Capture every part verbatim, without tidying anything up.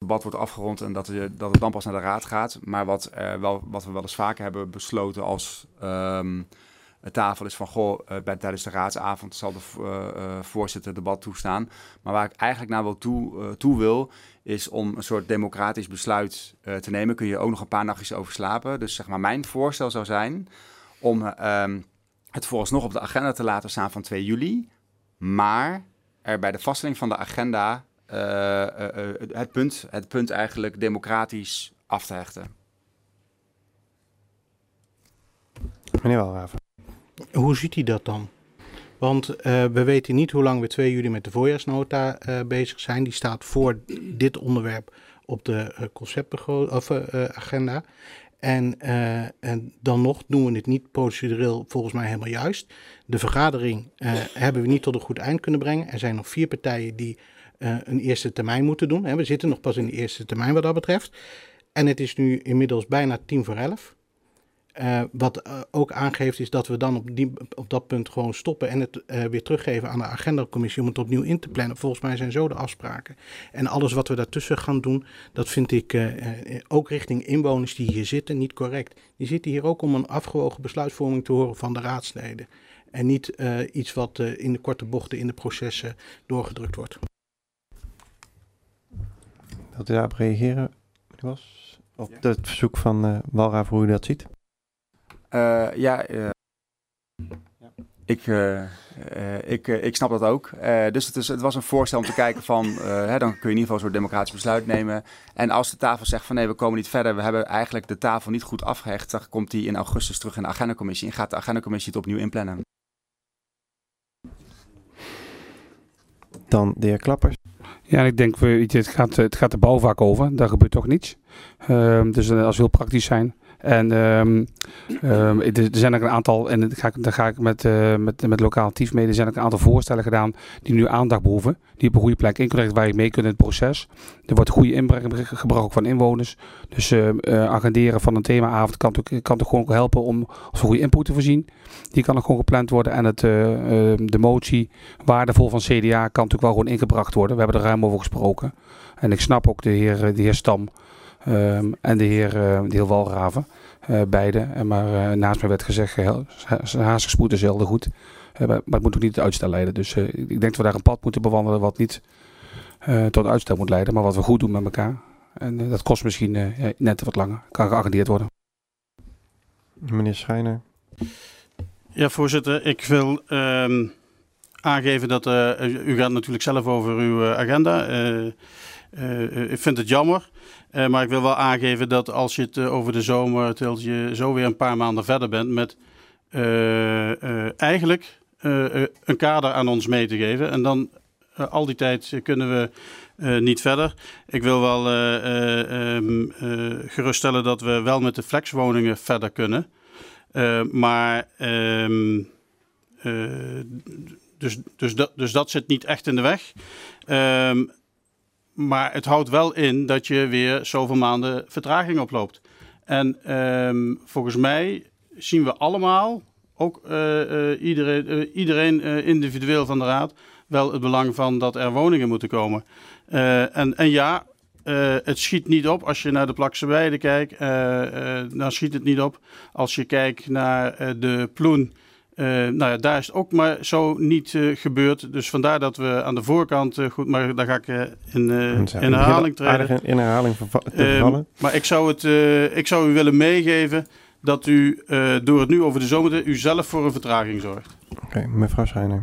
debat wordt afgerond en dat, je, dat het dan pas naar de raad gaat. Maar wat, uh, wel, wat we wel eens vaker hebben besloten als um, tafel is van... goh, uh, bij, tijdens de raadsavond zal de uh, uh, voorzitter debat toestaan. Maar waar ik eigenlijk naar wil toe, uh, toe wil... is om een soort democratisch besluit uh, te nemen. Kun je ook nog een paar nachtjes over slapen. Dus zeg maar, mijn voorstel zou zijn om uh, um, het vooralsnog op de agenda te laten staan van twee juli. Maar er bij de vaststelling van de agenda uh, uh, uh, het, punt, het punt eigenlijk democratisch af te hechten. Meneer Walraven. Hoe ziet hij dat dan? Want uh, we weten niet hoe lang we twee juli met de voorjaarsnota uh, bezig zijn. Die staat voor dit onderwerp op de uh, conceptagenda. En, uh, en dan nog doen we het niet procedureel volgens mij helemaal juist. De vergadering uh, hebben we niet tot een goed eind kunnen brengen. Er zijn nog vier partijen die uh, een eerste termijn moeten doen. Hè. We zitten nog pas in de eerste termijn wat dat betreft. En het is nu inmiddels bijna tien voor elf. Uh, wat uh, ook aangeeft is dat we dan op, die, op dat punt gewoon stoppen en het uh, weer teruggeven aan de agendacommissie om het opnieuw in te plannen. Volgens mij zijn zo de afspraken. En alles wat we daartussen gaan doen, dat vind ik uh, uh, ook richting inwoners die hier zitten niet correct. Die zitten hier ook om een afgewogen besluitvorming te horen van de raadsleden. En niet uh, iets wat uh, in de korte bochten in de processen doorgedrukt wordt. Wilt u daarop reageren, meneer Bos? Op ja. het verzoek van uh, Walraven, hoe u dat ziet? Uh, ja, uh, ja. Ik, uh, uh, ik, uh, ik snap dat ook. Uh, dus het, is, het was een voorstel om te kijken van, uh, hè, dan kun je in ieder geval een soort democratisch besluit nemen. En als de tafel zegt van nee, we komen niet verder, we hebben eigenlijk de tafel niet goed afgehecht, dan komt die in augustus terug in de agendacommissie en gaat de agendacommissie het opnieuw inplannen. Dan de heer Klappers. Ja, ik denk, het gaat, het gaat de bouwvak over, daar gebeurt toch niets. Uh, dus als we heel praktisch zijn. En um, um, er zijn ook een aantal, en daar ga ik, daar ga ik met, uh, met, met lokaal tief mee, er zijn ook een aantal voorstellen gedaan die nu aandacht behoeven. Die op een goede plek in kunnen leggen waar je mee kunt in het proces. Er wordt goede inbreng gebracht ook van inwoners. Dus uh, uh, agenderen van een themaavond kan toch, kan toch gewoon helpen om als goede input te voorzien. Die kan ook gewoon gepland worden. En het, uh, uh, de motie waardevol van C D A kan natuurlijk wel gewoon ingebracht worden. We hebben er ruim over gesproken. En ik snap ook de heer, de heer Stam. Um, en de heer, uh, de heer Walraven, uh, beide. Uh, maar uh, naast mij werd gezegd, uh, haastig spoed is heel goed. Uh, maar het moet ook niet tot uitstel leiden. Dus uh, ik denk dat we daar een pad moeten bewandelen wat niet uh, tot uitstel moet leiden. Maar wat we goed doen met elkaar. En uh, dat kost misschien uh, net wat langer. Kan geagendeerd worden. Meneer Schijner. Ja, voorzitter. Ik wil um, aangeven dat uh, u gaat natuurlijk zelf over uw uh, agenda. Uh, uh, ik vind het jammer. Uh, maar ik wil wel aangeven dat als je het uh, over de zomer, terwijl je zo weer een paar maanden verder bent met uh, uh, eigenlijk uh, uh, een kader aan ons mee te geven. En dan uh, al die tijd uh, kunnen we uh, niet verder. Ik wil wel uh, uh, um, uh, geruststellen dat we wel met de flexwoningen verder kunnen. Uh, maar um, uh, dus, dus, dat, dus dat zit niet echt in de weg. Um, Maar het houdt wel in dat je weer zoveel maanden vertraging oploopt. En um, volgens mij zien we allemaal, ook uh, uh, iedereen, uh, iedereen uh, individueel van de raad, wel het belang van dat er woningen moeten komen. Uh, en, en ja, uh, het schiet niet op als je naar de Plakse Weide kijkt. Uh, uh, dan schiet het niet op als je kijkt naar uh, de Ploen. Uh, nou ja, daar is het ook maar zo niet uh, gebeurd. Dus vandaar dat we aan de voorkant uh, goed, maar daar ga ik uh, in, uh, in herhaling treden. In herhaling vervallen. Uh, maar ik zou, het, uh, ik zou u willen meegeven dat u uh, door het nu over de zomer u zelf voor een vertraging zorgt. Oké, okay, mevrouw Schijner.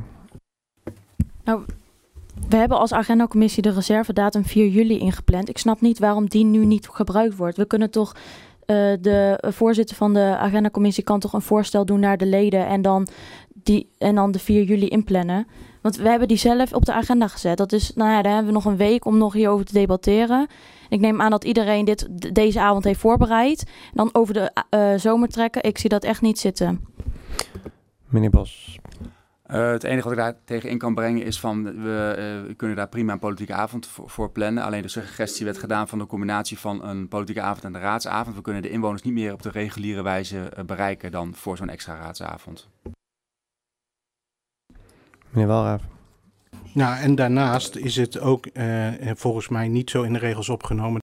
Nou, we hebben als agendacommissie de reservedatum vier juli ingepland. Ik snap niet waarom die nu niet gebruikt wordt. We kunnen toch... Uh, de voorzitter van de agendacommissie kan toch een voorstel doen naar de leden en dan, die, en dan de vier juli inplannen. Want we hebben die zelf op de agenda gezet. Dat is, nou ja, daar hebben we nog een week om nog hierover te debatteren. Ik neem aan dat iedereen dit d- deze avond heeft voorbereid. En dan over de uh, zomer trekken. Ik zie dat echt niet zitten. Meneer Bos. Uh, het enige wat ik daar tegen in kan brengen is van, we, uh, we kunnen daar prima een politieke avond voor, voor plannen. Alleen de suggestie werd gedaan van de combinatie van een politieke avond en de raadsavond. We kunnen de inwoners niet meer op de reguliere wijze uh, bereiken dan voor zo'n extra raadsavond. Meneer Walraven. Nou, en daarnaast is het ook uh, volgens mij niet zo in de regels opgenomen